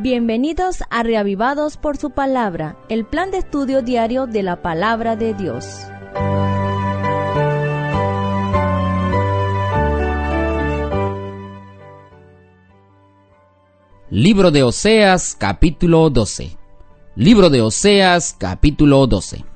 Bienvenidos a Reavivados por su Palabra, el plan de estudio diario de la Palabra de Dios. Libro de Oseas, capítulo 12. Libro de Oseas, capítulo 12.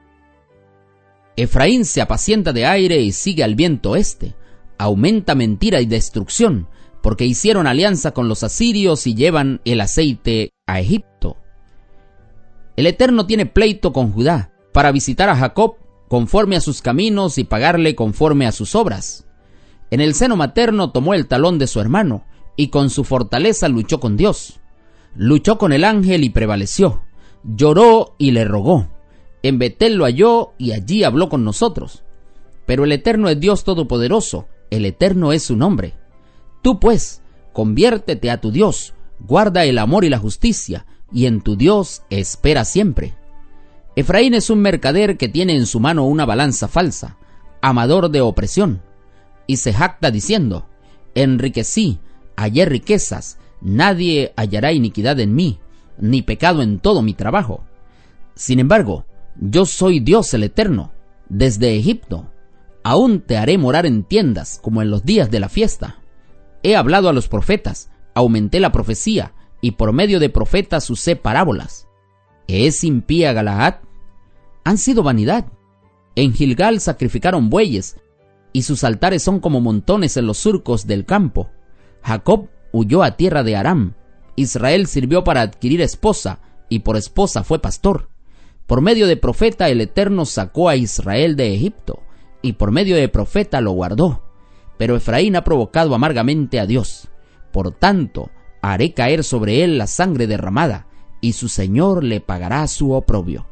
Efraín se apacienta de aire y sigue al viento oeste. Aumenta mentira y destrucción, porque hicieron alianza con los asirios y llevan el aceite a Egipto. El Eterno tiene pleito con Judá, para visitar a Jacob conforme a sus caminos y pagarle conforme a sus obras. En el seno materno tomó el talón de su hermano, y con su fortaleza luchó con Dios. Luchó con el ángel y prevaleció. Lloró y le rogó. En Betel lo halló y allí habló con nosotros. Pero el Eterno es Dios Todopoderoso, el Eterno es su nombre. Tú pues, conviértete a tu Dios, guarda el amor y la justicia, y en tu Dios espera siempre. Efraín es un mercader que tiene en su mano una balanza falsa, amador de opresión, y se jacta diciendo: enriquecí, hallé riquezas, nadie hallará iniquidad en mí, ni pecado en todo mi trabajo. Sin embargo, yo soy Dios el Eterno, desde Egipto. Aún te haré morar en tiendas, como en los días de la fiesta. He hablado a los profetas, aumenté la profecía, y por medio de profetas usé parábolas. ¿Es impía Galaad? Han sido vanidad. En Gilgal sacrificaron bueyes, y sus altares son como montones en los surcos del campo. Jacob huyó a tierra de Aram. Israel sirvió para adquirir esposa, y por esposa fue pastor. Por medio de profeta el Eterno sacó a Israel de Egipto, y por medio de profeta lo guardó. Pero Efraín ha provocado amargamente a Dios. Por tanto, haré caer sobre él la sangre derramada, y su Señor le pagará su oprobio.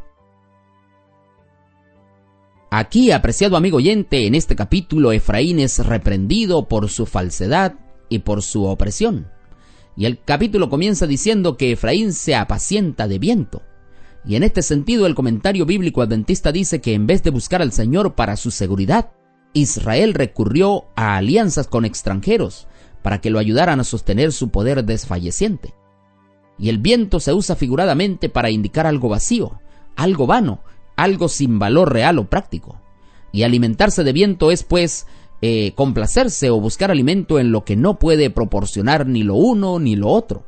Aquí, apreciado amigo oyente, en este capítulo Efraín es reprendido por su falsedad y por su opresión. Y el capítulo comienza diciendo que Efraín se apacienta de viento. Y en este sentido el comentario bíblico adventista dice que en vez de buscar al Señor para su seguridad, Israel recurrió a alianzas con extranjeros para que lo ayudaran a sostener su poder desfalleciente. Y el viento se usa figuradamente para indicar algo vacío, algo vano, algo sin valor real o práctico. Y alimentarse de viento es pues complacerse o buscar alimento en lo que no puede proporcionar ni lo uno ni lo otro.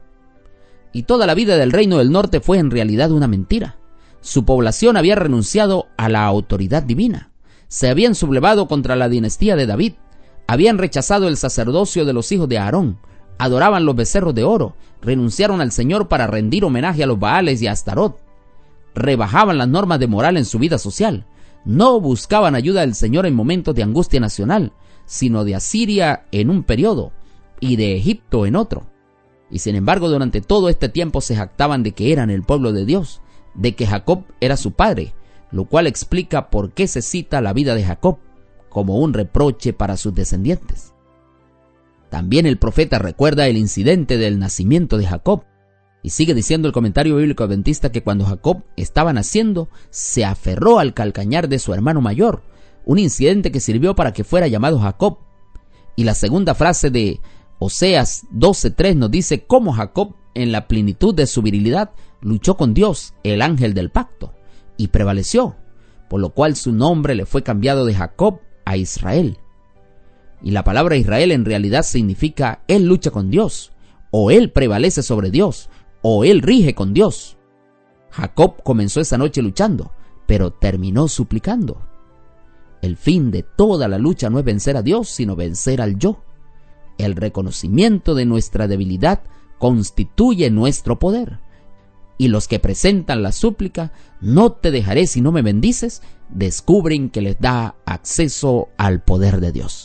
Y toda la vida del reino del norte fue en realidad una mentira. Su población había renunciado a la autoridad divina. Se habían sublevado contra la dinastía de David, habían rechazado el sacerdocio de los hijos de Aarón, adoraban los becerros de oro, renunciaron al Señor para rendir homenaje a los Baales y a Astarot, rebajaban las normas de moral en su vida social, no buscaban ayuda del Señor en momentos de angustia nacional, sino de Asiria en un periodo y de Egipto en otro. Y sin embargo, durante todo este tiempo se jactaban de que eran el pueblo de Dios, de que Jacob era su padre, lo cual explica por qué se cita la vida de Jacob como un reproche para sus descendientes. También el profeta recuerda el incidente del nacimiento de Jacob, y sigue diciendo el comentario bíblico adventista que cuando Jacob estaba naciendo, se aferró al calcañar de su hermano mayor, un incidente que sirvió para que fuera llamado Jacob. Y la segunda frase de Oseas 12:3 nos dice cómo Jacob, en la plenitud de su virilidad, luchó con Dios, el ángel del pacto, y prevaleció, por lo cual su nombre le fue cambiado de Jacob a Israel. Y la palabra Israel en realidad significa él lucha con Dios, o él prevalece sobre Dios, o él rige con Dios. Jacob comenzó esa noche luchando, pero terminó suplicando. El fin de toda la lucha no es vencer a Dios, sino vencer al yo. El reconocimiento de nuestra debilidad constituye nuestro poder. Y los que presentan la súplica, no te dejaré si no me bendices, descubren que les da acceso al poder de Dios.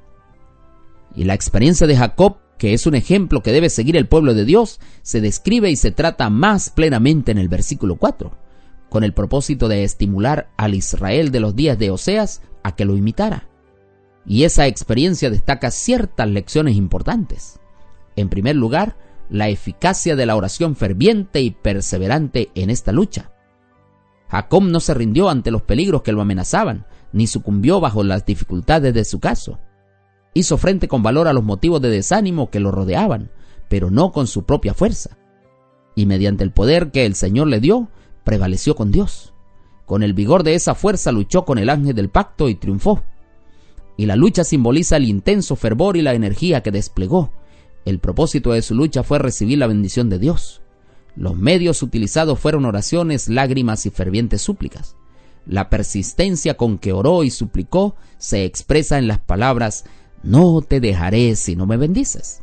Y la experiencia de Jacob, que es un ejemplo que debe seguir el pueblo de Dios, se describe y se trata más plenamente en el versículo 4, con el propósito de estimular al Israel de los días de Oseas a que lo imitara. Y esa experiencia destaca ciertas lecciones importantes. En primer lugar, la eficacia de la oración ferviente y perseverante en esta lucha. Jacob no se rindió ante los peligros que lo amenazaban, ni sucumbió bajo las dificultades de su caso. Hizo frente con valor a los motivos de desánimo que lo rodeaban, pero no con su propia fuerza. y mediante el poder que el Señor le dio, prevaleció con Dios. Con el vigor de esa fuerza luchó con el ángel del pacto y triunfó. Y la lucha simboliza el intenso fervor y la energía que desplegó. El propósito de su lucha fue recibir la bendición de Dios. Los medios utilizados fueron oraciones, lágrimas y fervientes súplicas. La persistencia con que oró y suplicó se expresa en las palabras: no te dejaré si no me bendices.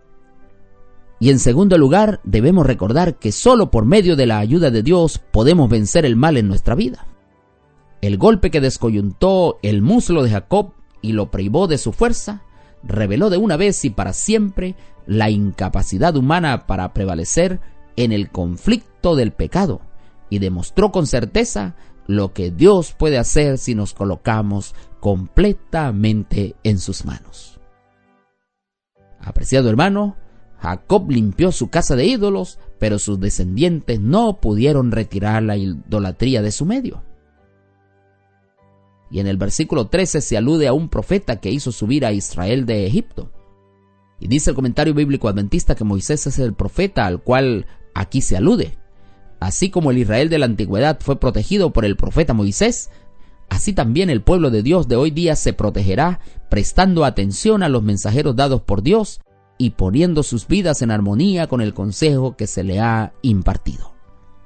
Y en segundo lugar, debemos recordar que solo por medio de la ayuda de Dios podemos vencer el mal en nuestra vida. El golpe que descoyuntó el muslo de Jacob y lo privó de su fuerza, reveló de una vez y para siempre la incapacidad humana para prevalecer en el conflicto del pecado, y demostró con certeza lo que Dios puede hacer si nos colocamos completamente en sus manos. Apreciado hermano, Jacob limpió su casa de ídolos, pero sus descendientes no pudieron retirar la idolatría de su medio. Y en el versículo 13 se alude a un profeta que hizo subir a Israel de Egipto. Y dice el comentario bíblico adventista que Moisés es el profeta al cual aquí se alude. Así como el Israel de la antigüedad fue protegido por el profeta Moisés, así también el pueblo de Dios de hoy día se protegerá prestando atención a los mensajeros dados por Dios y poniendo sus vidas en armonía con el consejo que se le ha impartido.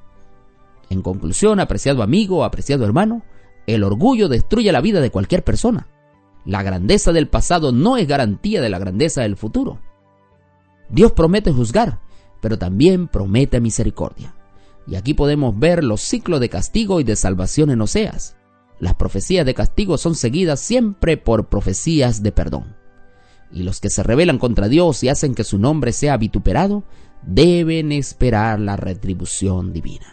En conclusión, apreciado amigo, apreciado hermano, el orgullo destruye la vida de cualquier persona. La grandeza del pasado no es garantía de la grandeza del futuro. Dios promete juzgar, pero también promete misericordia. Y aquí podemos ver los ciclos de castigo y de salvación en Oseas. Las profecías de castigo son seguidas siempre por profecías de perdón. Y los que se rebelan contra Dios y hacen que su nombre sea vituperado, deben esperar la retribución divina.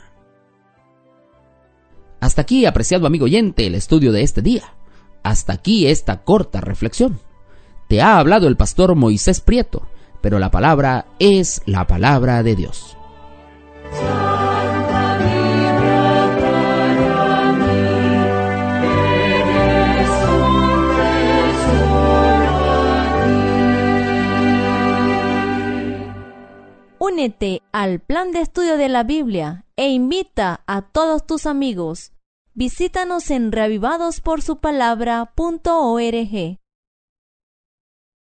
Hasta aquí, apreciado amigo oyente, el estudio de este día. Hasta aquí esta corta reflexión. Te ha hablado el pastor Moisés Prieto, pero la palabra es la palabra de Dios. Únete al plan de estudio de la Biblia e invita a todos tus amigos. Visítanos en reavivadosporsupalabra.org.